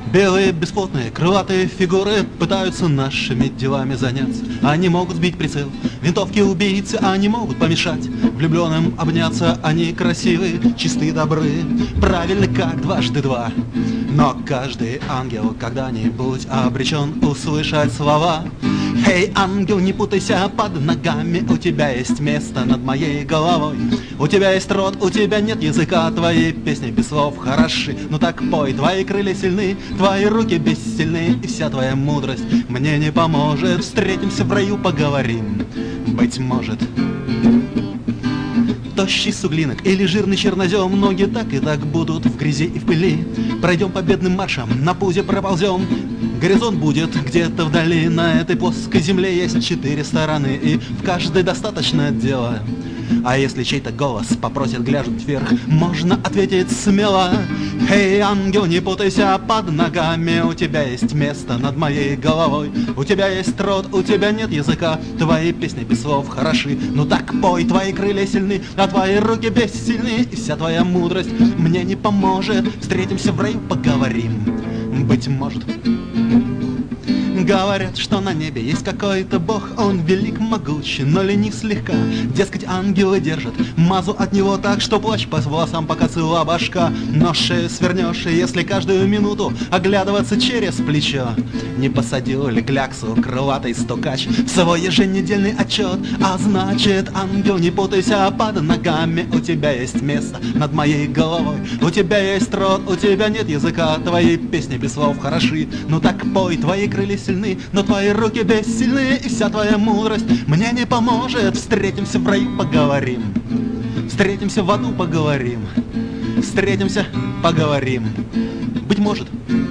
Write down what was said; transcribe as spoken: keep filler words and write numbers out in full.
Белые, бесплотные, крылатые фигуры пытаются нашими делами заняться. Они могут сбить прицел, винтовки убийцы, они могут помешать влюбленным обняться. Они красивые, чистые, добры, правильны как дважды два. Но каждый ангел когда-нибудь обречен услышать слова: «Эй, ангел, не путайся под ногами, у тебя есть место над моей головой. У тебя есть рот, у тебя нет языка, твои песни без слов хороши. Ну так пой, твои крылья сильны, твои руки бессильны, и вся твоя мудрость мне не поможет. Встретимся в раю, поговорим, быть может». Тощий суглинок или жирный чернозем, ноги так и так будут в грязи и в пыли. Пройдем победным маршем, на пузе проползем. Горизонт будет где-то вдали, на этой плоской земле есть четыре стороны, и в каждой достаточно дела. А если чей-то голос попросит глянуть вверх, можно ответить смело: «Эй, ангел, не путайся под ногами, у тебя есть место над моей головой. У тебя есть рот, у тебя нет языка, твои песни без слов хороши. Ну так пой, твои крылья сильны, а твои руки бессильны, и вся твоя мудрость мне не поможет. Встретимся в раю, поговорим, быть может». Говорят, что на небе есть какой-то бог, он велик, могучий, но ленив слегка. Дескать, ангелы держат мазу от него так, что плащ по волосам, пока цела башка. Но шею свернешь, если каждую минуту оглядываться через плечо. Не посадил ли кляксу крылатый стукач в свой еженедельный отчет? А значит, ангел, не путайся под ногами, у тебя есть место над моей головой. У тебя есть рот, у тебя нет языка, твои песни без слов хороши. Ну так пой, твои крылья сильны, но твои руки бессильны, и вся твоя мудрость мне не поможет. Встретимся в раю, поговорим, встретимся в аду, поговорим, встретимся, поговорим, быть может.